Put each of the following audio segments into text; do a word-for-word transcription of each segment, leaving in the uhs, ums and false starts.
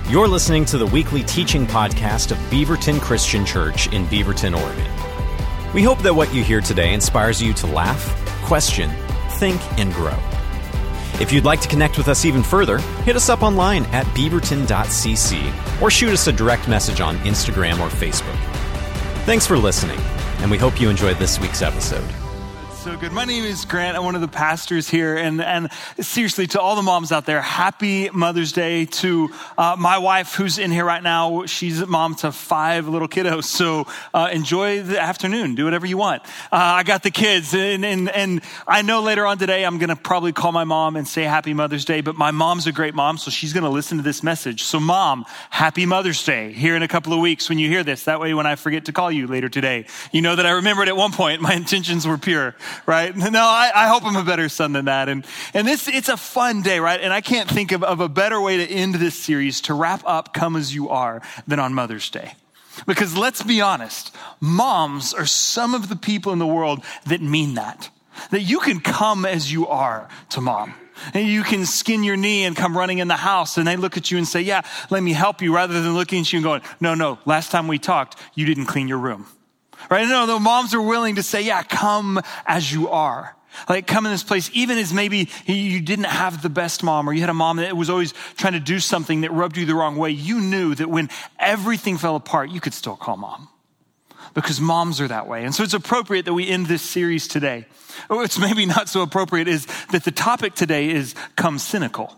You're listening to the weekly teaching podcast of Beaverton Christian Church in Beaverton, Oregon. We hope that what you hear today inspires you to laugh, question, think, and grow. If you'd like to connect with us even further, hit us up online at beaverton dot c c or shoot us a direct message on Instagram or Facebook. Thanks for listening, and we hope you enjoyed this week's episode. So good. My name is Grant. I'm one of the pastors here. And, and seriously, to all the moms out there, happy Mother's Day. To uh, my wife who's in here right now. She's a mom to five little kiddos. So uh, enjoy the afternoon. Do whatever you want. Uh, I got the kids. And, and, and I know later on today, I'm going to probably call my mom and say happy Mother's Day. But my mom's a great mom, so she's going to listen to this message. So mom, happy Mother's Day here in a couple of weeks when you hear this. That way, when I forget to call you later today, you know that I remembered at one point my intentions were pure. Right? No, I, I hope I'm a better son than that. And and this, it's a fun day, right? And I can't think of, of a better way to end this series, to wrap up Come As You Are, than on Mother's Day. Because let's be honest, moms are some of the people in the world that mean that. That you can come as you are to mom. And you can skin your knee and come running in the house and they look at you and say, yeah, let me help you, rather than looking at you and going, no, no, last time we talked, you didn't clean your room. Right? No, the moms are willing to say, yeah, come as you are. Like, come in this place, even as maybe you didn't have the best mom, or you had a mom that was always trying to do something that rubbed you the wrong way. You knew that when everything fell apart, you could still call mom. Because moms are that way. And so it's appropriate that we end this series today. What's maybe not so appropriate is that the topic today is come cynical.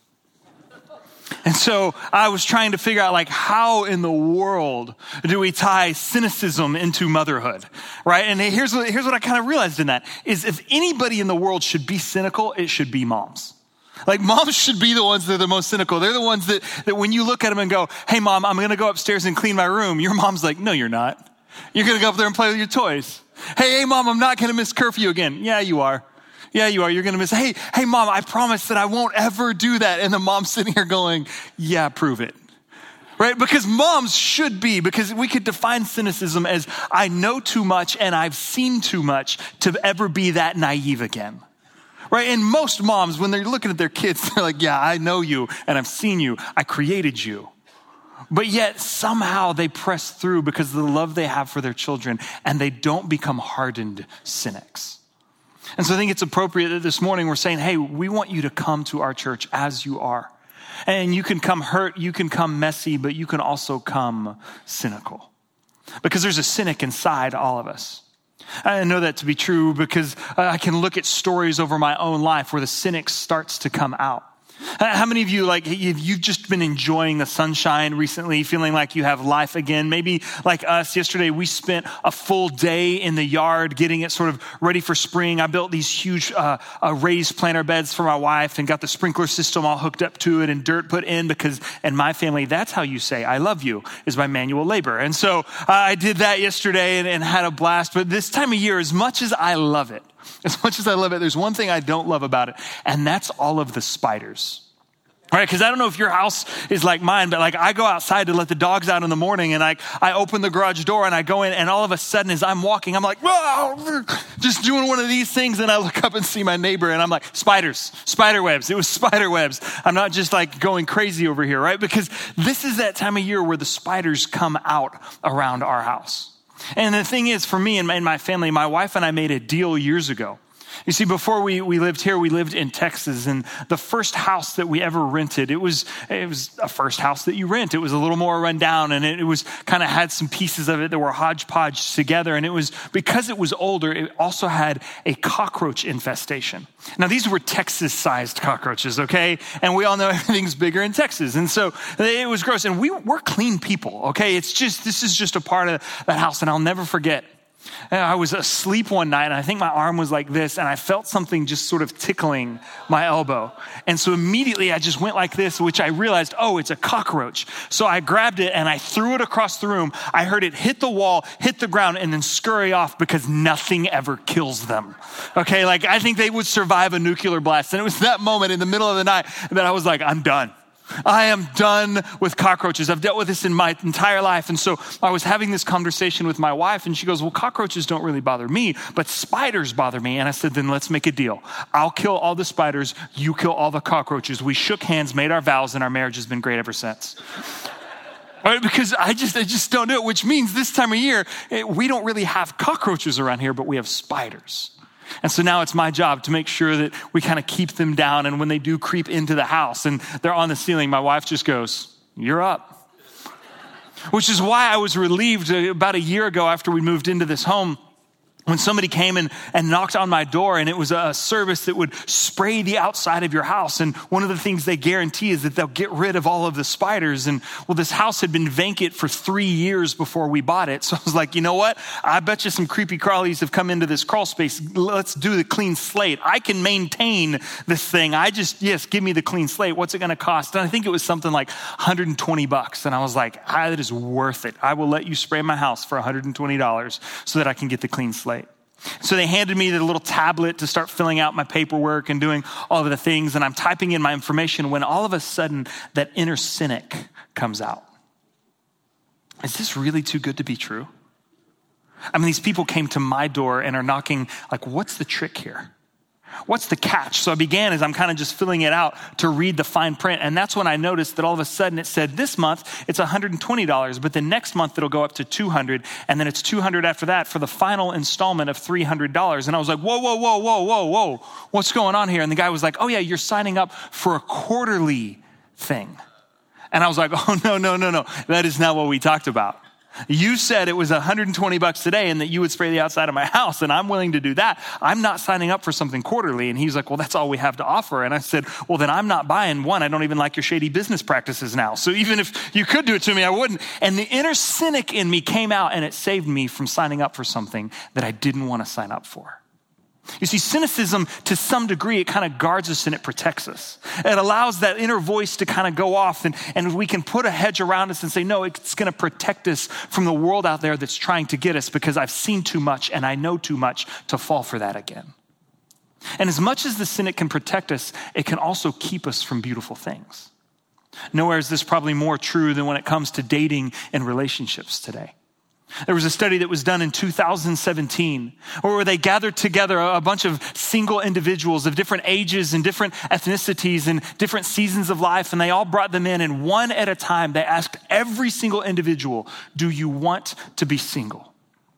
And so I was trying to figure out, like, how in the world do we tie cynicism into motherhood, right? And here's what, here's what I kind of realized in that, is if anybody in the world should be cynical, it should be moms. Like, moms should be the ones that are the most cynical. They're the ones that, that when you look at them and go, hey, mom, I'm going to go upstairs and clean my room. Your mom's like, no, you're not. You're going to go up there and play with your toys. Hey, hey, mom, I'm not going to miss curfew again. Yeah, you are. Yeah, you are. You're going to miss, hey, hey, mom, I promise that I won't ever do that. And the mom's sitting here going, yeah, prove it. Right? Because moms should be, because we could define cynicism as I know too much and I've seen too much to ever be that naive again. Right? And most moms, when they're looking at their kids, they're like, yeah, I know you and I've seen you. I created you. But yet somehow they press through because of the love they have for their children, and they don't become hardened cynics. And so I think it's appropriate that this morning we're saying, hey, we want you to come to our church as you are. And you can come hurt, you can come messy, but you can also come cynical. Because there's a cynic inside all of us. I know that to be true because I can look at stories over my own life where the cynic starts to come out. How many of you, like, you've just been enjoying the sunshine recently, feeling like you have life again? Maybe like us, yesterday we spent a full day in the yard getting it sort of ready for spring. I built these huge uh, uh, raised planter beds for my wife and got the sprinkler system all hooked up to it and dirt put in, because in my family, that's how you say I love you, is by manual labor. And so uh, I did that yesterday and, and had a blast. But this time of year, as much as I love it, As much as I love it, there's one thing I don't love about it, and that's all of the spiders. All right, because I don't know if your house is like mine, but like I go outside to let the dogs out in the morning, and I I open the garage door and I go in, and all of a sudden as I'm walking, I'm like, whoa, just doing one of these things, and I look up and see my neighbor, and I'm like, spiders, spider webs. It was spider webs. I'm not just like going crazy over here, right? Because this is that time of year where the spiders come out around our house. And the thing is, for me and my family, my wife and I made a deal years ago. You see, before we, we lived here, we lived in Texas, and the first house that we ever rented, it was it was a first house that you rent. It was a little more run down, and it, it was kind of had some pieces of it that were hodgepodge together. And it was, because it was older, it also had a cockroach infestation. Now, these were Texas-sized cockroaches, okay? And we all know everything's bigger in Texas. And so it was gross. And we, we're clean people, okay? It's just, this is just a part of that house, and I'll never forget. I was asleep one night, and I think my arm was like this, and I felt something just sort of tickling my elbow. And so immediately I just went like this, which I realized, oh, it's a cockroach. So I grabbed it and I threw it across the room. I heard it hit the wall, hit the ground, and then scurry off, because nothing ever kills them. Okay, like I think they would survive a nuclear blast. And it was that moment in the middle of the night that I was like, I'm done. I am done with cockroaches. I've dealt with this in my entire life. And so I was having this conversation with my wife and she goes, well, cockroaches don't really bother me, but spiders bother me. And I said, then let's make a deal. I'll kill all the spiders. You kill all the cockroaches. We shook hands, made our vows, and our marriage has been great ever since. Right, because I just, I just don't do it, which means this time of year, it, we don't really have cockroaches around here, but we have spiders. And so now it's my job to make sure that we kind of keep them down. And when they do creep into the house and they're on the ceiling, my wife just goes, you're up. Which is why I was relieved about a year ago after we moved into this home, when somebody came and, and knocked on my door, and it was a service that would spray the outside of your house. And one of the things they guarantee is that they'll get rid of all of the spiders. And well, this house had been vacant for three years before we bought it. So I was like, you know what? I bet you some creepy crawlies have come into this crawl space. Let's do the clean slate. I can maintain this thing. I just, yes, give me the clean slate. What's it going to cost? And I think it was something like one hundred twenty bucks. And I was like, ah, that is worth it. I will let you spray my house for one hundred twenty dollars so that I can get the clean slate. So they handed me the little tablet to start filling out my paperwork and doing all of the things. And I'm typing in my information when all of a sudden that inner cynic comes out. Is this really too good to be true? I mean, these people came to my door and are knocking like, what's the trick here? What's the catch? So I began as I'm kind of just filling it out to read the fine print. And that's when I noticed that all of a sudden it said this month it's one hundred twenty dollars, but the next month it'll go up to two hundred dollars. And then it's two hundred dollars after that for the final installment of three hundred dollars. And I was like, whoa, whoa, whoa, whoa, whoa, whoa. What's going on here? And the guy was like, oh yeah, you're signing up for a quarterly thing. And I was like, oh no, no, no, no. That is not what we talked about. You said it was one hundred twenty bucks today and that you would spray the outside of my house, and I'm willing to do that. I'm not signing up for something quarterly. And he's like, well, that's all we have to offer. And I said, well, then I'm not buying one. I don't even like your shady business practices now. So even if you could do it to me, I wouldn't. And the inner cynic in me came out, and it saved me from signing up for something that I didn't want to sign up for. You see, cynicism, to some degree, it kind of guards us and it protects us. It allows that inner voice to kind of go off, and, and we can put a hedge around us and say, no, it's going to protect us from the world out there that's trying to get us, because I've seen too much and I know too much to fall for that again. And as much as the cynic can protect us, it can also keep us from beautiful things. Nowhere is this probably more true than when it comes to dating and relationships today. There was a study that was done in two thousand seventeen where they gathered together a bunch of single individuals of different ages and different ethnicities and different seasons of life, and they all brought them in, and one at a time they asked every single individual, do you want to be single?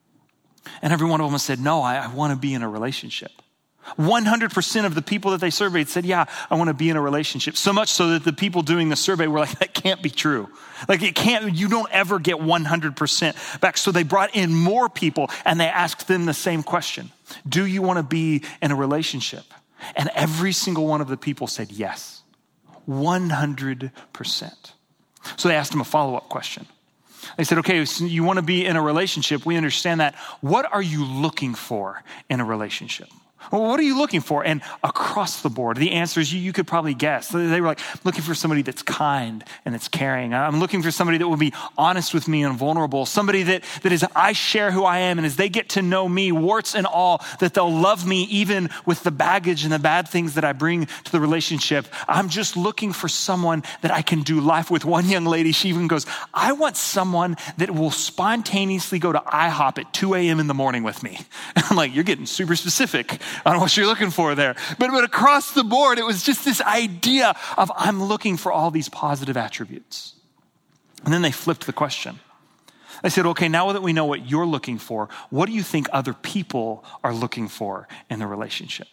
And every one of them said, no, I, I want to be in a relationship. one hundred percent of the people that they surveyed said, yeah, I want to be in a relationship. So much so that the people doing the survey were like, that can't be true. Like it can't, you don't ever get one hundred percent back. So they brought in more people and they asked them the same question. Do you want to be in a relationship? And every single one of the people said yes, one hundred percent. So they asked them a follow-up question. They said, okay, so you want to be in a relationship. We understand that. What are you looking for in a relationship? Well, what are you looking for? And across the board, the answers you, you could probably guess. They were like, looking for somebody that's kind and that's caring. I'm looking for somebody that will be honest with me and vulnerable. Somebody that, that is, I share who I am. And as they get to know me, warts and all, that they'll love me even with the baggage and the bad things that I bring to the relationship. I'm just looking for someone that I can do life with. One young lady, she even goes, I want someone that will spontaneously go to IHOP at two a.m. in the morning with me. And I'm like, you're getting super specific on what you're looking for there. But, but across the board, it was just this idea of I'm looking for all these positive attributes. And then they flipped the question. They said, okay, now that we know what you're looking for, what do you think other people are looking for in the relationship?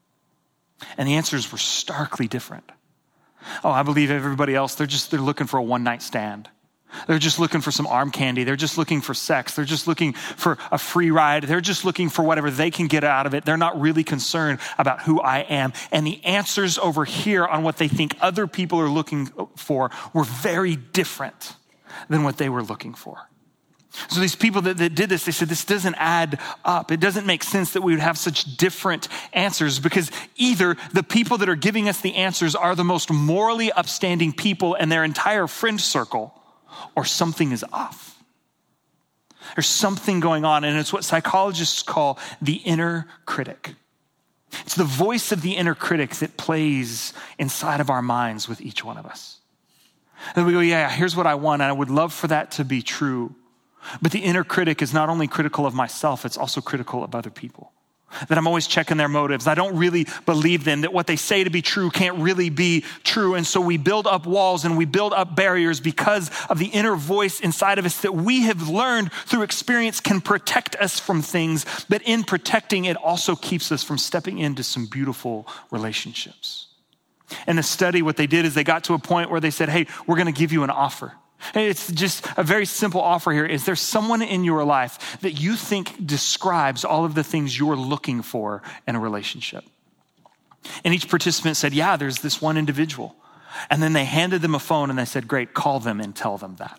And the answers were starkly different. Oh, I believe everybody else, they're just, they're looking for a one-night stand. They're just looking for some arm candy. They're just looking for sex. They're just looking for a free ride. They're just looking for whatever they can get out of it. They're not really concerned about who I am. And the answers over here on what they think other people are looking for were very different than what they were looking for. So these people that, that did this, they said, this doesn't add up. It doesn't make sense that we would have such different answers, because either the people that are giving us the answers are the most morally upstanding people in their entire friend circle, or something is off. There's something going on, and it's what psychologists call the inner critic. It's the voice of the inner critic that plays inside of our minds with each one of us. And we go, yeah, here's what I want, and I would love for that to be true. But the inner critic is not only critical of myself, it's also critical of other people. That I'm always checking their motives. I don't really believe them, that what they say to be true can't really be true. And so we build up walls and we build up barriers because of the inner voice inside of us that we have learned through experience can protect us from things. But in protecting, it also keeps us from stepping into some beautiful relationships. In the study, what they did is they got to a point where they said, hey, we're going to give you an offer. It's just a very simple offer here. Is there someone in your life that you think describes all of the things you're looking for in a relationship? And each participant said, yeah, there's this one individual. And then they handed them a phone and they said, great, call them and tell them that.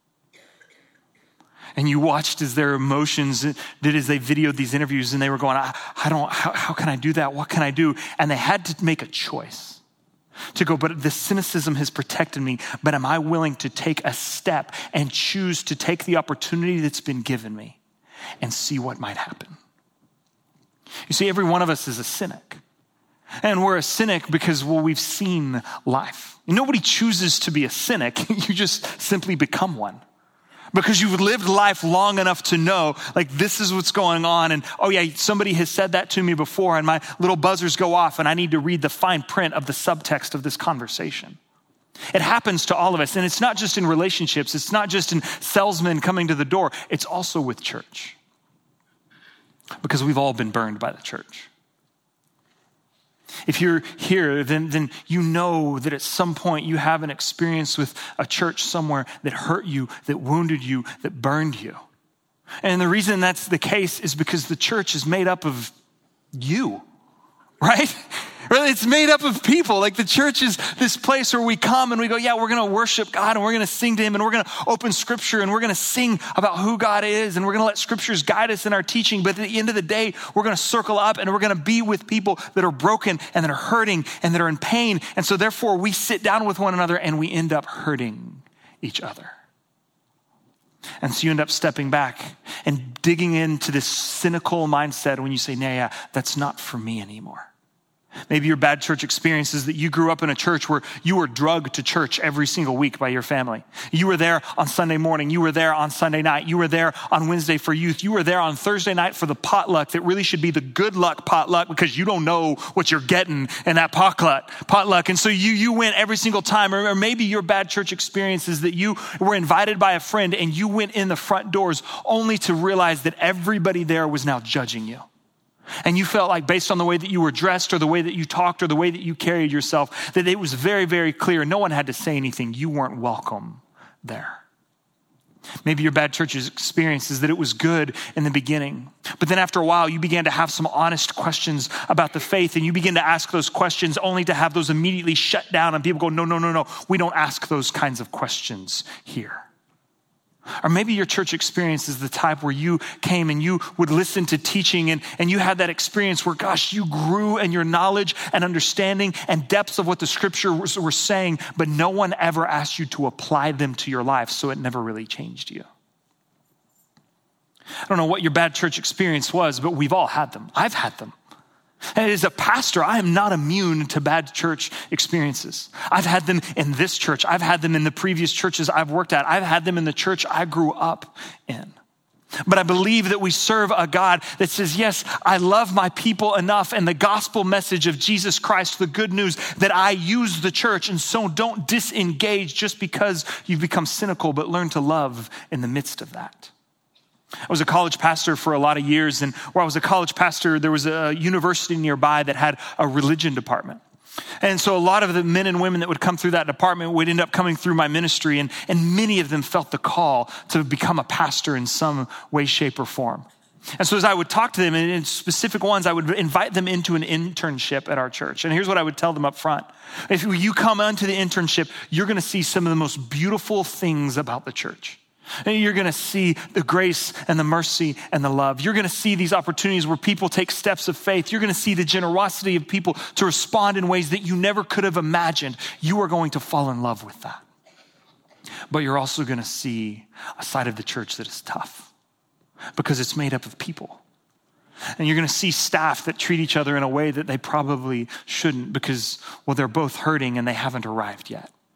And you watched as their emotions did as they videoed these interviews and they were going, I, I don't, how, how can I do that? What can I do? And they had to make a choice. To go, but the cynicism has protected me, but am I willing to take a step and choose to take the opportunity that's been given me and see what might happen? You see, every one of us is a cynic. And we're a cynic because, well, we've seen life. Nobody chooses to be a cynic. You just simply become one. Because you've lived life long enough to know, like, this is what's going on. And, oh yeah, somebody has said that to me before and my little buzzers go off and I need to read the fine print of the subtext of this conversation. It happens to all of us. And it's not just in relationships. It's not just in salesmen coming to the door. It's also with church. Because we've all been burned by the church. If you're here, then, then you know that at some point you have an experience with a church somewhere that hurt you, that wounded you, that burned you. And the reason that's the case is because the church is made up of you, right? Really, it's made up of people. Like the church is this place where we come and we go, yeah, we're going to worship God and we're going to sing to him and we're going to open scripture and we're going to sing about who God is and we're going to let scriptures guide us in our teaching. But at the end of the day, we're going to circle up and we're going to be with people that are broken and that are hurting and that are in pain. And so therefore we sit down with one another and we end up hurting each other. And so you end up stepping back and digging into this cynical mindset when you say, nah, yeah, that's not for me anymore. Maybe your bad church experience is that you grew up in a church where you were drugged to church every single week by your family. You were there on Sunday morning. You were there on Sunday night. You were there on Wednesday for youth. You were there on Thursday night for the potluck that really should be the good luck potluck because you don't know what you're getting in that potluck. potluck. And so you, you went every single time. Or maybe your bad church experience is that you were invited by a friend and you went in the front doors only to realize that everybody there was now judging you. And you felt like based on the way that you were dressed or the way that you talked or the way that you carried yourself, that it was very, very clear. No one had to say anything. You weren't welcome there. Maybe your bad church experience is that it was good in the beginning. But then after a while, you began to have some honest questions about the faith. And you begin to ask those questions only to have those immediately shut down. And people go, no, no, no, no. We don't ask those kinds of questions here. Or maybe your church experience is the type where you came and you would listen to teaching and, and you had that experience where, gosh, you grew in your knowledge and understanding and depths of what the scriptures were saying, but no one ever asked you to apply them to your life, so it never really changed you. I don't know what your bad church experience was, but we've all had them. I've had them. And as a pastor, I am not immune to bad church experiences. I've had them in this church. I've had them in the previous churches I've worked at. I've had them in the church I grew up in. But I believe that we serve a God that says, yes, I love my people enough and the gospel message of Jesus Christ, the good news, that I use the church. And so don't disengage just because you've become cynical, but learn to love in the midst of that. I was a college pastor for a lot of years, and where I was a college pastor, there was a university nearby that had a religion department. And so a lot of the men and women that would come through that department would end up coming through my ministry, and, and many of them felt the call to become a pastor in some way, shape, or form. And so as I would talk to them, and in specific ones, I would invite them into an internship at our church. And here's what I would tell them up front. If you come onto the internship, you're going to see some of the most beautiful things about the church. And you're going to see the grace and the mercy and the love. You're going to see these opportunities where people take steps of faith. You're going to see the generosity of people to respond in ways that you never could have imagined. You are going to fall in love with that. But you're also going to see a side of the church that is tough because it's made up of people. And you're going to see staff that treat each other in a way that they probably shouldn't because, well, they're both hurting and they haven't arrived yet.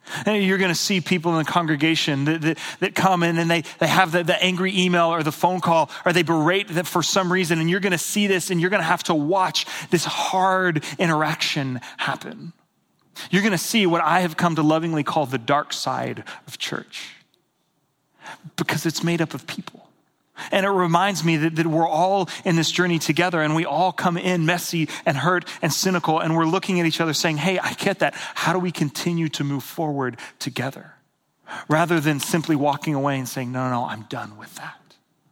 And you're going to see people in the congregation that, that, that come in and they, they have the, the angry email or the phone call, or they berate them for some reason. And you're going to see this and you're going to have to watch this hard interaction happen. You're going to see what I have come to lovingly call the dark side of church, because it's made up of people. And it reminds me that, that we're all in this journey together, and we all come in messy and hurt and cynical, and we're looking at each other saying, hey, I get that. How do we continue to move forward together? Rather than simply walking away and saying, no, no, no, I'm done with that.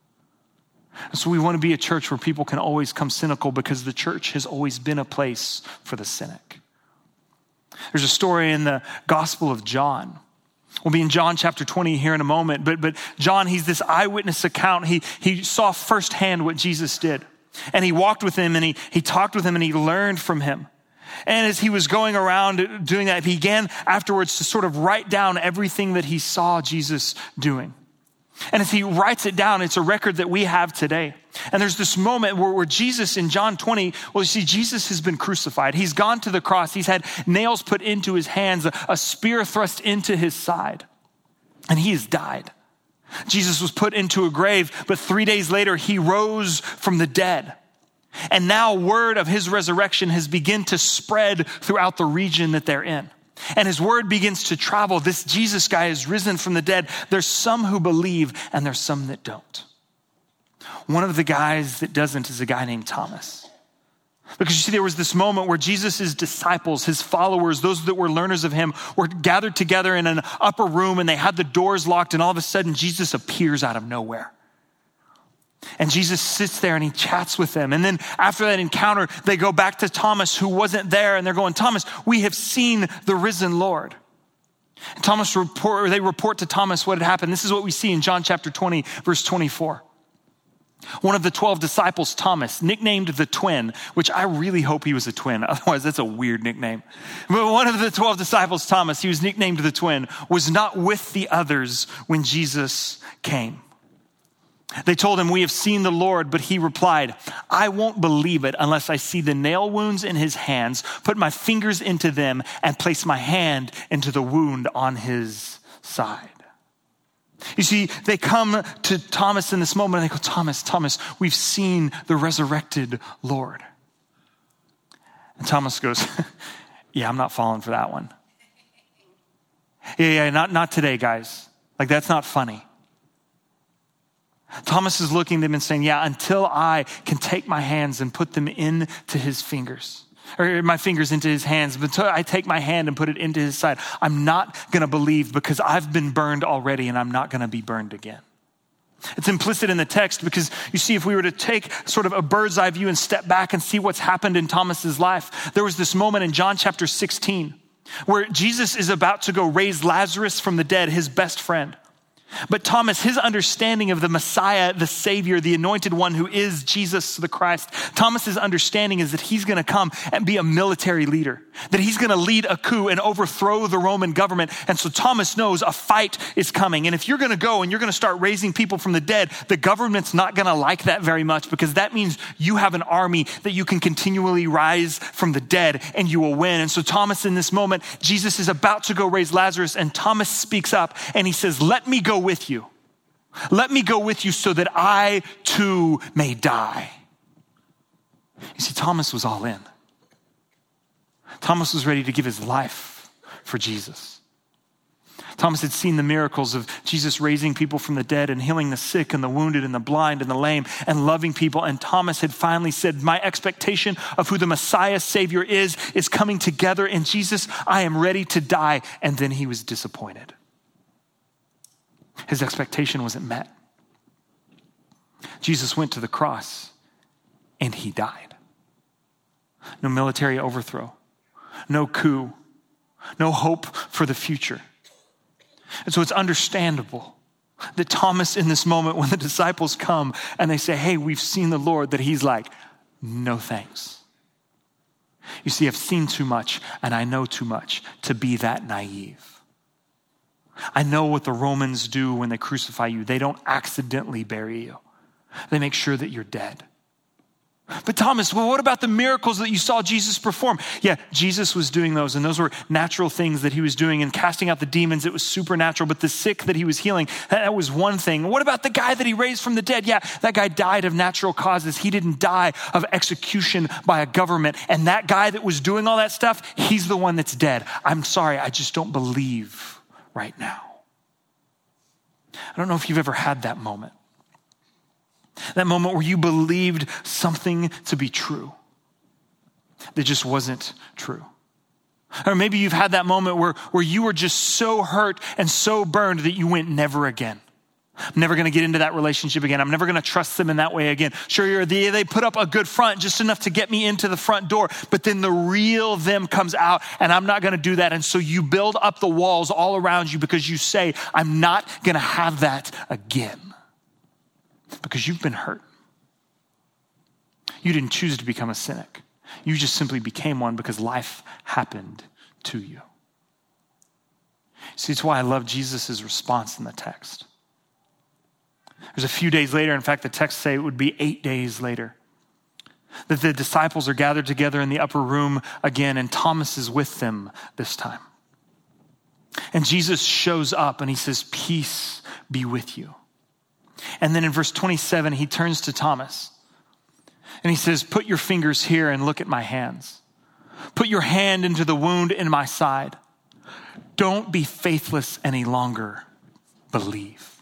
And so we want to be a church where people can always come cynical, because the church has always been a place for the cynic. There's a story in the Gospel of John. We'll be in John chapter twenty here in a moment, but but John, he's this eyewitness account. He he saw firsthand what Jesus did, and he walked with him, and he he talked with him, and he learned from him. And as he was going around doing that, he began afterwards to sort of write down everything that he saw Jesus doing. And as he writes it down, it's a record that we have today. And there's this moment where, where Jesus in John twenty, well, you see, Jesus has been crucified. He's gone to the cross. He's had nails put into his hands, a, a spear thrust into his side, and he has died. Jesus was put into a grave, but three days later, he rose from the dead. And now word of his resurrection has begun to spread throughout the region that they're in. And his word begins to travel. This Jesus guy is risen from the dead. There's some who believe, and there's some that don't. One of the guys that doesn't is a guy named Thomas. Because you see, there was this moment where Jesus' disciples, his followers, those that were learners of him, were gathered together in an upper room, and they had the doors locked, and all of a sudden Jesus appears out of nowhere. And Jesus sits there and he chats with them. And then after that encounter, they go back to Thomas, who wasn't there. And they're going, Thomas, we have seen the risen Lord. And Thomas report, or they report to Thomas what had happened. This is what we see in John chapter twenty, verse twenty-four. One of the twelve disciples, Thomas, nicknamed the twin, which I really hope he was a twin. Otherwise, that's a weird nickname. But one of the twelve disciples, Thomas, he was nicknamed the twin, was not with the others when Jesus came. They told him, we have seen the Lord, but he replied, I won't believe it unless I see the nail wounds in his hands, put my fingers into them, and place my hand into the wound on his side. You see, they come to Thomas in this moment and they go, Thomas, Thomas, we've seen the resurrected Lord. And Thomas goes, yeah, I'm not falling for that one. Yeah, yeah, not, not today, guys. Like, that's not funny. Thomas is looking at them and saying, yeah, until I can take my hands and put them into his fingers, or my fingers into his hands, but until I take my hand and put it into his side, I'm not going to believe, because I've been burned already and I'm not going to be burned again. It's implicit in the text, because you see, if we were to take sort of a bird's eye view and step back and see what's happened in Thomas's life, there was this moment in John chapter sixteen where Jesus is about to go raise Lazarus from the dead, his best friend. But Thomas, his understanding of the Messiah, the Savior, the anointed one who is Jesus the Christ, Thomas's understanding is that he's going to come and be a military leader, that he's going to lead a coup and overthrow the Roman government. And so Thomas knows a fight is coming. And if you're going to go and you're going to start raising people from the dead, the government's not going to like that very much, because that means you have an army that you can continually rise from the dead and you will win. And so Thomas, in this moment, Jesus is about to go raise Lazarus, and Thomas speaks up and he says, let me go with you. Let me go with you so that I too may die. You see, Thomas was all in. Thomas was ready to give his life for Jesus. Thomas had seen the miracles of Jesus raising people from the dead and healing the sick and the wounded and the blind and the lame and loving people. And Thomas had finally said, my expectation of who the Messiah Savior is, is coming together. And Jesus, I am ready to die. And then he was disappointed. His expectation wasn't met. Jesus went to the cross and he died. No military overthrow, no coup, no hope for the future. And so it's understandable that Thomas, in this moment, when the disciples come and they say, hey, we've seen the Lord, that he's like, no thanks. You see, I've seen too much and I know too much to be that naive. I know what the Romans do when they crucify you. They don't accidentally bury you. They make sure that you're dead. But Thomas, well, what about the miracles that you saw Jesus perform? Yeah, Jesus was doing those, and those were natural things that he was doing, and casting out the demons, it was supernatural. But the sick that he was healing, that was one thing. What about the guy that he raised from the dead? Yeah, that guy died of natural causes. He didn't die of execution by a government. And that guy that was doing all that stuff, he's the one that's dead. I'm sorry, I just don't believe right now. I don't know if you've ever had that moment. That moment where you believed something to be true that just wasn't true. Or maybe you've had that moment where, where you were just so hurt and so burned that you went never again. I'm never going to get into that relationship again. I'm never going to trust them in that way again. Sure, you're the, they put up a good front, just enough to get me into the front door, but then the real them comes out, and I'm not going to do that. And so you build up the walls all around you because you say, I'm not going to have that again. Because you've been hurt. You didn't choose to become a cynic. You just simply became one because life happened to you. See, it's why I love Jesus' response in the text. There's a few days later, in fact, the text say it would be eight days later, that the disciples are gathered together in the upper room again, and Thomas is with them this time. And Jesus shows up and he says, peace be with you. And then in verse twenty-seven, he turns to Thomas and he says, put your fingers here and look at my hands. Put your hand into the wound in my side. Don't be faithless any longer. Believe.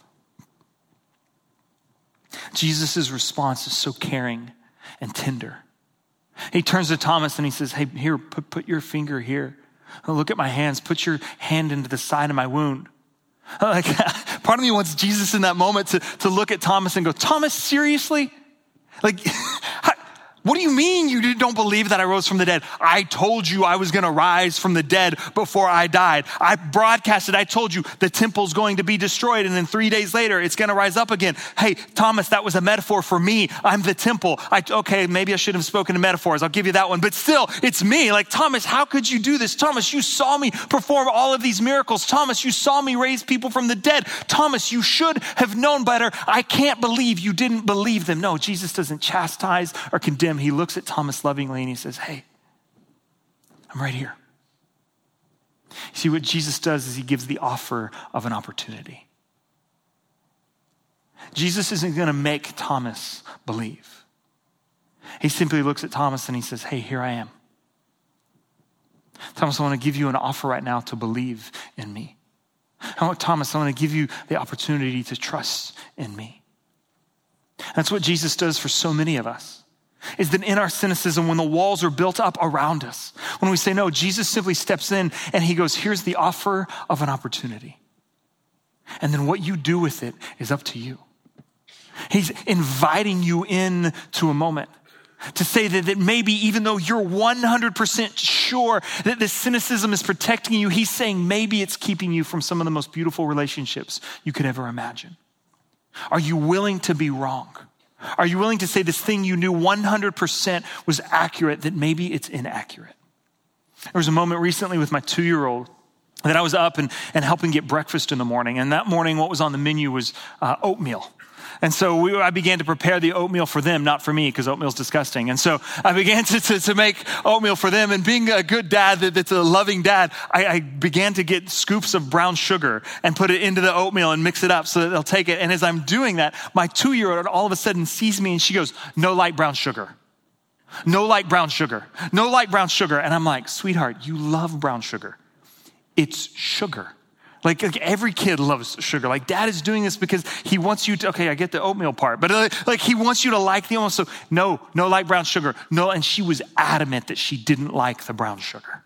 Jesus' response is so caring and tender. He turns to Thomas and he says, hey, here, put, put your finger here. Look at my hands. Put your hand into the side of my wound. Like, part of me wants Jesus in that moment to, to look at Thomas and go, Thomas, seriously? Like, what do you mean you don't believe that I rose from the dead? I told you I was going to rise from the dead before I died. I broadcasted, I told you the temple's going to be destroyed, and then three days later, it's going to rise up again. Hey, Thomas, that was a metaphor for me. I'm the temple. I, okay, maybe I should have spoken in metaphors. I'll give you that one. But still, it's me. Like, Thomas, how could you do this? Thomas, you saw me perform all of these miracles. Thomas, you saw me raise people from the dead. Thomas, you should have known better. I can't believe you didn't believe them. No, Jesus doesn't chastise or condemn. He looks at Thomas lovingly and he says, hey, I'm right here. See, what Jesus does is he gives the offer of an opportunity. Jesus isn't going to make Thomas believe. He simply looks at Thomas and he says, hey, here I am. Thomas, I want to give you an offer right now to believe in me. I want, Thomas, I want to give you the opportunity to trust in me. That's what Jesus does for so many of us. Is that in our cynicism, when the walls are built up around us, when we say no, Jesus simply steps in and he goes, here's the offer of an opportunity. And then what you do with it is up to you. He's inviting you in to a moment to say that, that maybe even though you're one hundred percent sure that this cynicism is protecting you, he's saying maybe it's keeping you from some of the most beautiful relationships you could ever imagine. Are you willing to be wrong? Are you willing to say this thing you knew one hundred percent was accurate, that maybe it's inaccurate? There was a moment recently with my two-year-old that I was up and, and helping get breakfast in the morning. And that morning, what was on the menu was uh, oatmeal. And so we, I began to prepare the oatmeal for them, not for me, because oatmeal's disgusting. And so I began to, to, to make oatmeal for them. And being a good dad, that, that's a loving dad, I, I began to get scoops of brown sugar and put it into the oatmeal and mix it up so that they'll take it. And as I'm doing that, my two-year-old all of a sudden sees me and she goes, no light brown sugar. No light brown sugar. No light brown sugar. And I'm like, sweetheart, you love brown sugar. It's sugar. Like, like every kid loves sugar. Like, dad is doing this because he wants you to, okay, I get the oatmeal part, but uh, like he wants you to like the oatmeal. So no, no light brown sugar. No, and she was adamant that she didn't like the brown sugar.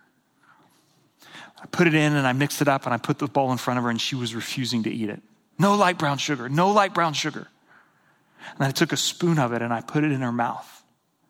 I put it in and I mixed it up and I put the bowl in front of her and she was refusing to eat it. No light brown sugar, no light brown sugar. And I took a spoon of it and I put it in her mouth.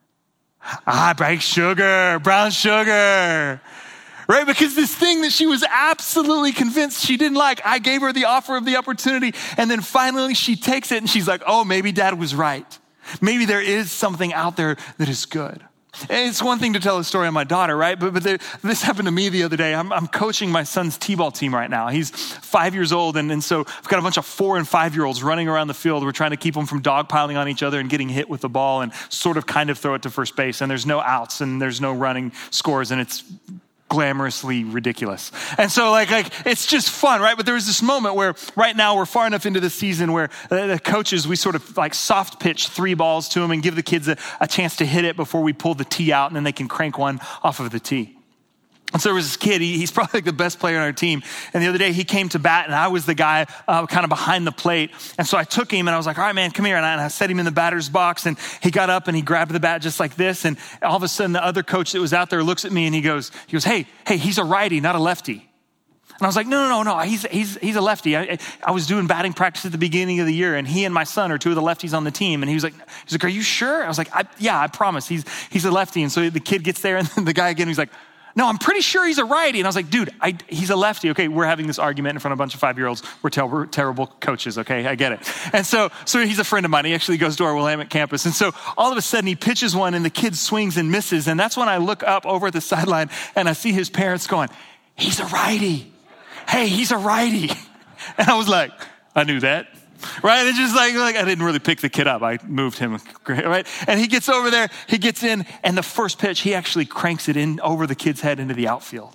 Ah, brown sugar, brown sugar. Right? Because this thing that she was absolutely convinced she didn't like, I gave her the offer of the opportunity. And then finally she takes it and she's like, oh, maybe dad was right. Maybe there is something out there that is good. It's one thing to tell a story on my daughter, right? But, but there, this happened to me the other day. I'm, I'm coaching my son's t-ball team right now. He's five years old, and, and so I've got a bunch of four and five-year-olds running around the field. We're trying to keep them from dogpiling on each other and getting hit with the ball and sort of kind of throw it to first base. And there's no outs, and there's no running scores, and it's glamorously ridiculous. And so like, like it's just fun, right? But there was this moment where right now we're far enough into the season where the, the coaches, we sort of like soft pitch three balls to them and give the kids a, a chance to hit it before we pull the tee out, and then they can crank one off of the tee. And so there was this kid, he, he's probably like the best player on our team. And the other day he came to bat, and I was the guy uh, kind of behind the plate. And so I took him and I was like, all right, man, come here. And I, and I set him in the batter's box, and he got up and he grabbed the bat just like this. And all of a sudden the other coach that was out there looks at me and he goes, he goes, hey, hey, he's a righty, not a lefty. And I was like, no, no, no, no, he's, he's, he's a lefty. I, I was doing batting practice at the beginning of the year, and he and my son are two of the lefties on the team. And he was like, he's like, are you sure? I was like, I, yeah, I promise. He's, he's a lefty. And so the kid gets there, and then the guy again, he's like, no, I'm pretty sure he's a righty. And I was like, dude, I, he's a lefty. Okay, we're having this argument in front of a bunch of five-year-olds. We're, ter- we're terrible coaches, okay? I get it. And so so he's a friend of mine. He actually goes to our Willamette campus. And so all of a sudden he pitches one, and the kid swings and misses. And that's when I look up over at the sideline, and I see his parents going, he's a righty. Hey, he's a righty. And I was like, I knew that. Right? It's just like, like, I didn't really pick the kid up. I moved him, right? And he gets over there, he gets in, and the first pitch, he actually cranks it in over the kid's head into the outfield.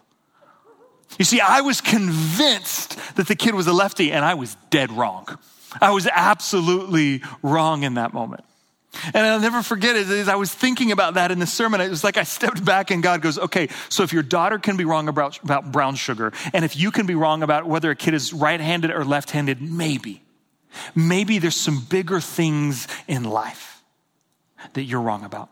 You see, I was convinced that the kid was a lefty, and I was dead wrong. I was absolutely wrong in that moment. And I'll never forget it, as I was thinking about that in the sermon, it was like I stepped back and God goes, okay, so if your daughter can be wrong about, about brown sugar, and if you can be wrong about whether a kid is right-handed or left-handed, maybe. Maybe there's some bigger things in life that you're wrong about.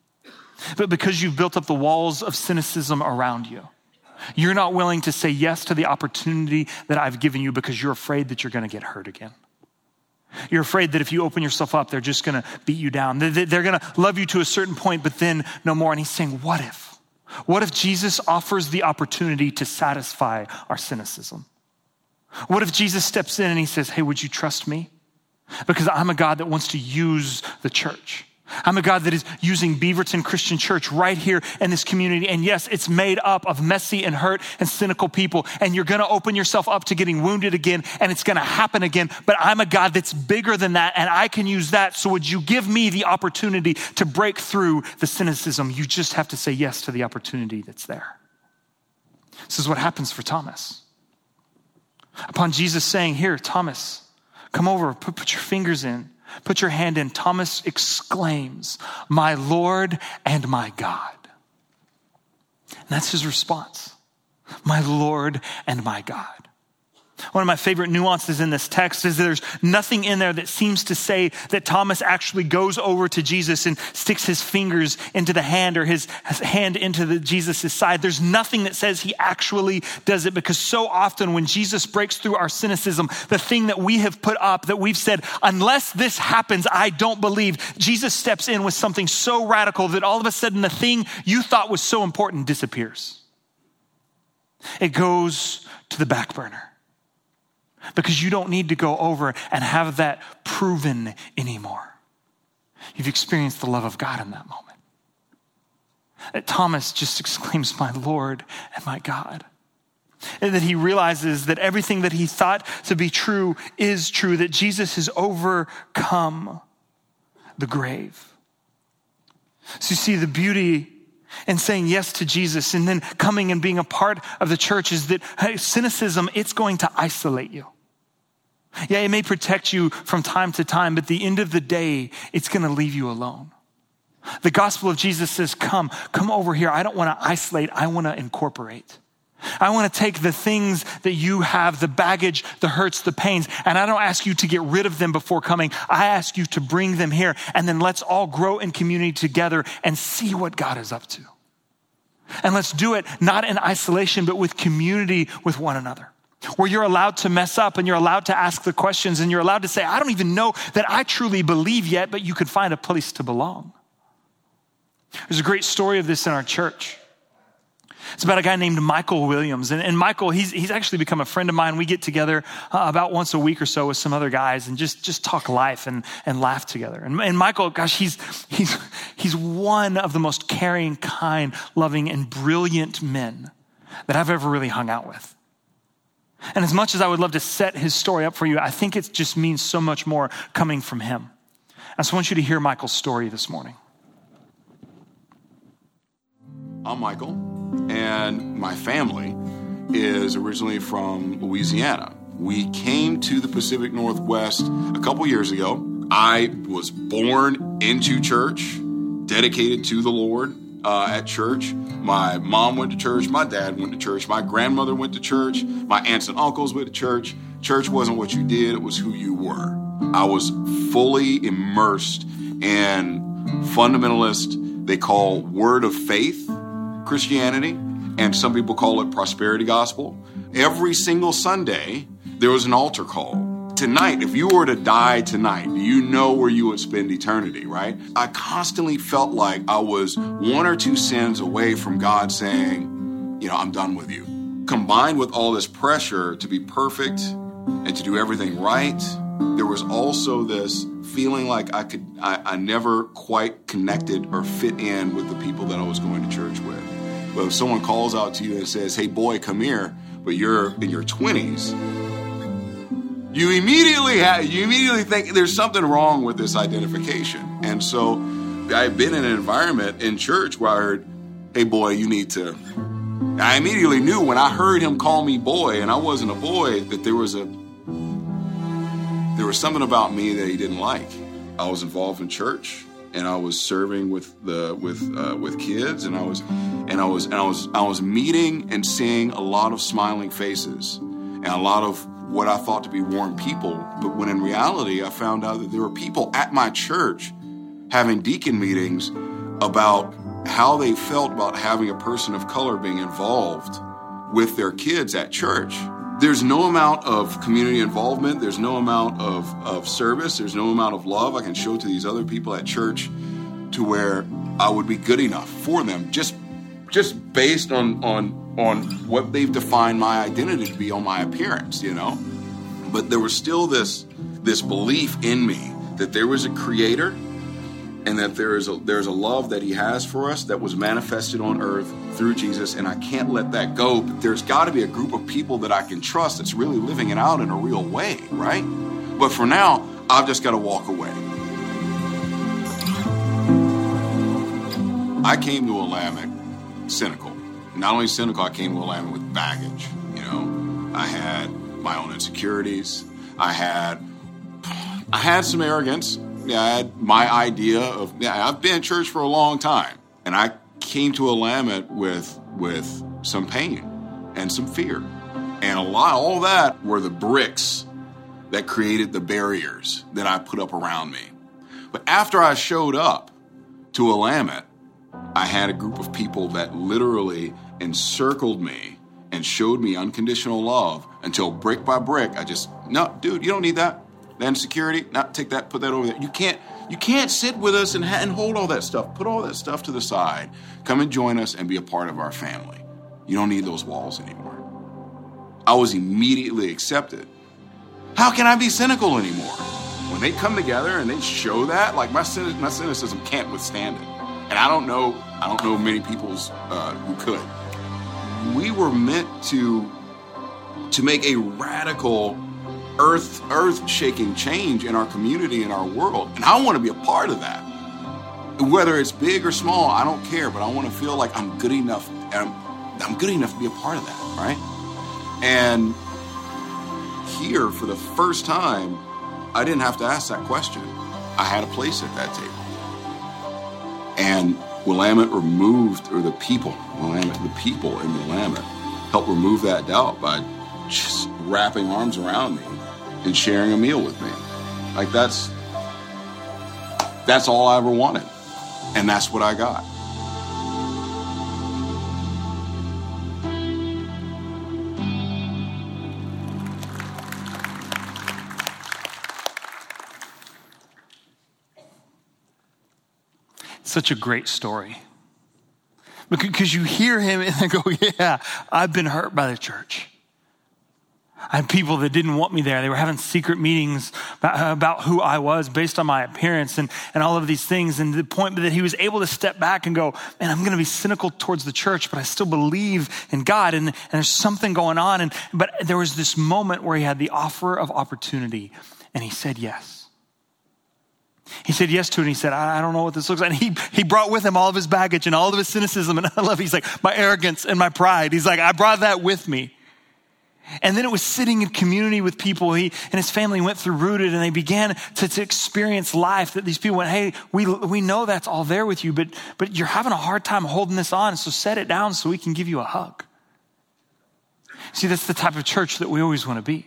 But because you've built up the walls of cynicism around you, you're not willing to say yes to the opportunity that I've given you because you're afraid that you're going to get hurt again. You're afraid that if you open yourself up, they're just going to beat you down. They're going to love you to a certain point, but then no more. And he's saying, what if? What if Jesus offers the opportunity to satisfy our cynicism? What if Jesus steps in and he says, hey, would you trust me? Because I'm a God that wants to use the church. I'm a God that is using Beaverton Christian Church right here in this community. And yes, it's made up of messy and hurt and cynical people. And you're going to open yourself up to getting wounded again, and it's going to happen again. But I'm a God that's bigger than that, and I can use that. So would you give me the opportunity to break through the cynicism? You just have to say yes to the opportunity that's there. This is what happens for Thomas. Upon Jesus saying, here, Thomas, come over, put, put your fingers in, put your hand in, Thomas exclaims, my Lord and my God. And that's his response. My Lord and my God. One of my favorite nuances in this text is there's nothing in there that seems to say that Thomas actually goes over to Jesus and sticks his fingers into the hand or his hand into the Jesus' side. There's nothing that says he actually does it, because so often when Jesus breaks through our cynicism, the thing that we have put up, that we've said, unless this happens, I don't believe, Jesus steps in with something so radical that all of a sudden the thing you thought was so important disappears. It goes to the back burner. Because you don't need to go over and have that proven anymore. You've experienced the love of God in that moment. That Thomas just exclaims, my Lord and my God. And that he realizes that everything that he thought to be true is true, that Jesus has overcome the grave. So you see, the beauty and saying yes to Jesus and then coming and being a part of the church is that hey, cynicism, it's going to isolate you. Yeah, it may protect you from time to time, but at the end of the day, it's going to leave you alone. The gospel of Jesus says, come, come over here. I don't want to isolate. I want to incorporate. I want to take the things that you have, the baggage, the hurts, the pains, and I don't ask you to get rid of them before coming. I ask you to bring them here, and then let's all grow in community together and see what God is up to. And let's do it not in isolation, but with community with one another, where you're allowed to mess up and you're allowed to ask the questions and you're allowed to say, I don't even know that I truly believe yet, but you could find a place to belong. There's a great story of this in our church. It's about a guy named Michael Williams. And, and Michael, he's he's actually become a friend of mine. We get together uh, about once a week or so with some other guys and just, just talk life and, and laugh together. And, and Michael, gosh, he's he's he's one of the most caring, kind, loving, and brilliant men that I've ever really hung out with. And as much as I would love to set his story up for you, I think it just means so much more coming from him. I just want you to hear Michael's story this morning. I'm Michael, and my family is originally from Louisiana. We came to the Pacific Northwest a couple years ago. I was born into church, dedicated to the Lord uh, at church. My mom went to church. My dad went to church. My grandmother went to church. My aunts and uncles went to church. Church wasn't what you did. It was who you were. I was fully immersed in fundamentalist, they call word of faith Christianity, and some people call it prosperity gospel. Every single Sunday, there was an altar call. Tonight, if you were to die tonight, do you know where you would spend eternity, right? I constantly felt like I was one or two sins away from God saying, you know, I'm done with you. Combined with all this pressure to be perfect and to do everything right, there was also this feeling like I could, I, I never quite connected or fit in with the people that I was going to church with. But if someone calls out to you and says, hey boy, come here, but you're in your twenties, you immediately have, you immediately think there's something wrong with this identification. And so I've been in an environment in church where I heard, hey boy, you need to, I immediately knew when I heard him call me boy, and I wasn't a boy, that there was a, there was something about me that he didn't like. I was involved in church, and I was serving with the with uh, with kids, and I was and I was and I was I was meeting and seeing a lot of smiling faces and a lot of what I thought to be warm people. But when in reality, I found out that there were people at my church having deacon meetings about how they felt about having a person of color being involved with their kids at church. There's no amount of community involvement. There's no amount of, of service. There's no amount of love I can show to these other people at church to where I would be good enough for them, just just based on on on what they've defined my identity to be on my appearance, you know. But there was still this this belief in me that there was a creator and that there is a there's a love that he has for us that was manifested on earth through Jesus, and I can't let that go. But there's got to be a group of people that I can trust that's really living it out in a real way, right? But for now, I've just got to walk away. I came to Willamette cynical. Not only cynical, I came to Willamette with baggage. You know, I had my own insecurities. I had, I had some arrogance. Yeah, I had my idea of, yeah, I've been in church for a long time. And I came to Willamette with, with some pain and some fear. And a lot, all that were the bricks that created the barriers that I put up around me. But after I showed up to Willamette, I had a group of people that literally encircled me and showed me unconditional love until brick by brick, I just, no, dude, you don't need that. The insecurity, not take that, put that over there. You can't, you can't sit with us and, and hold all that stuff. Put all that stuff to the side. Come and join us and be a part of our family. You don't need those walls anymore. I was immediately accepted. How can I be cynical anymore? When they come together and they show that, like my cynic, my cynicism can't withstand it. And I don't know, I don't know many people's uh, who could. We were meant to to make a radical, earth earth-shaking change in our community, in our world, and I want to be a part of that. Whether it's big or small, I don't care, but I want to feel like I'm good enough. I'm, I'm good enough to be a part of that, right? And here, for the first time, I didn't have to ask that question. I had a place at that table. And Willamette removed, or the people, Willamette, the people in Willamette helped remove that doubt by just wrapping arms around me and sharing a meal with me. Like that's, that's all I ever wanted. And that's what I got. Such a great story. Because you hear him and they go, yeah, I've been hurt by the church. I had people that didn't want me there. They were having secret meetings about, about who I was based on my appearance and, and all of these things. And the point that he was able to step back and go, man, I'm going to be cynical towards the church, but I still believe in God. And, and there's something going on. And but there was this moment where he had the offer of opportunity and he said yes. He said yes to it and he said, I, I don't know what this looks like. And he, he brought with him all of his baggage and all of his cynicism. And I love it. He's like, my arrogance and my pride. He's like, I brought that with me. And then it was sitting in community with people. He and his family went through Rooted and they began to, to experience life that these people went, hey, we we know that's all there with you, but but you're having a hard time holding this on. So set it down so we can give you a hug. See, that's the type of church that we always want to be.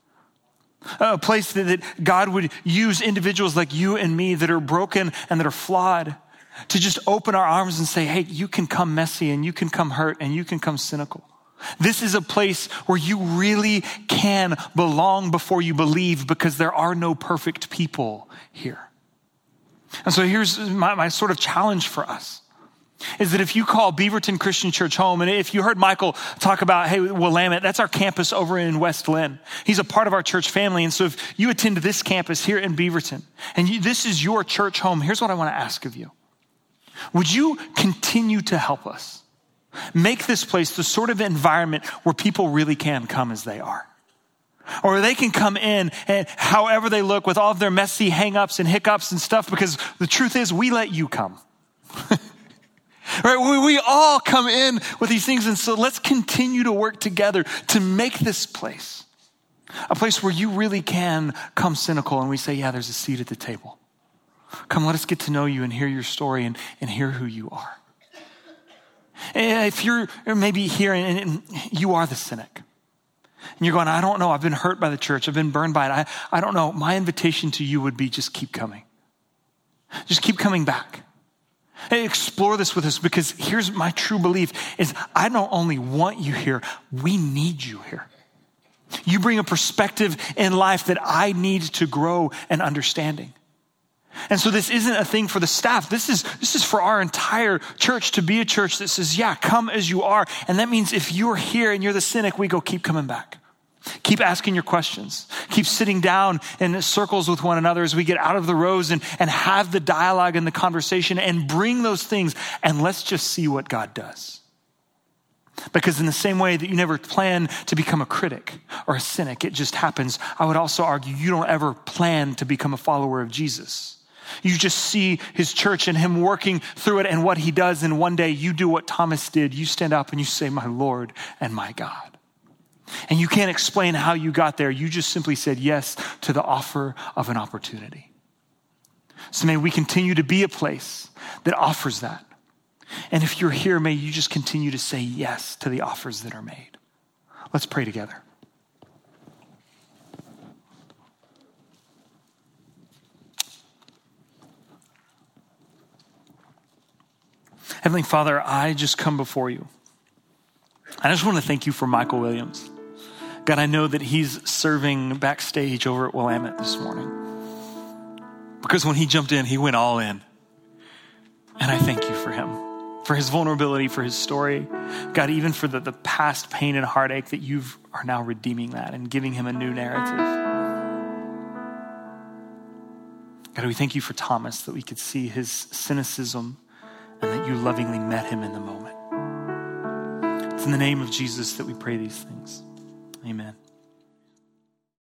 A place that, that God would use individuals like you and me that are broken and that are flawed to just open our arms and say, hey, you can come messy and you can come hurt and you can come cynical. This is a place where you really can belong before you believe because there are no perfect people here. And so here's my, my sort of challenge for us is that if you call Beaverton Christian Church home, and if you heard Michael talk about, hey, Willamette, that's our campus over in West Lynn. He's a part of our church family. And so if you attend this campus here in Beaverton and you, this is your church home, here's what I want to ask of you. Would you continue to help us? Make this place the sort of environment where people really can come as they are. Or they can come in and however they look with all of their messy hang-ups and hiccups and stuff, because the truth is we let you come. Right? We, we all come in with these things. And so let's continue to work together to make this place a place where you really can come cynical and we say, yeah, there's a seat at the table. Come, let us get to know you and hear your story and, and hear who you are. And if you're maybe here and you are the cynic and you're going, I don't know, I've been hurt by the church. I've been burned by it. I, I don't know. My invitation to you would be just keep coming. Just keep coming back. Hey, explore this with us, because here's my true belief is I don't only want you here, we need you here. You bring a perspective in life that I need to grow in understanding. And so this isn't a thing for the staff. This is this is for our entire church to be a church that says, yeah, come as you are. And that means if you're here and you're the cynic, we go, keep coming back. Keep asking your questions. Keep sitting down in circles with one another as we get out of the rows and, and have the dialogue and the conversation and bring those things. And let's just see what God does. Because in the same way that you never plan to become a critic or a cynic, it just happens. I would also argue you don't ever plan to become a follower of Jesus. You just see his church and him working through it and what he does. And one day you do what Thomas did. You stand up and you say, my Lord and my God. And you can't explain how you got there. You just simply said yes to the offer of an opportunity. So may we continue to be a place that offers that. And if you're here, may you just continue to say yes to the offers that are made. Let's pray together. Heavenly Father, I just come before you. I just want to thank you for Michael Williams. God, I know that he's serving backstage over at Willamette this morning. Because when he jumped in, he went all in. And I thank you for him, for his vulnerability, for his story. God, even for the, the past pain and heartache that you are now redeeming that and giving him a new narrative. God, we thank you for Thomas, that we could see his cynicism and that you lovingly met him in the moment. It's in the name of Jesus that we pray these things. Amen.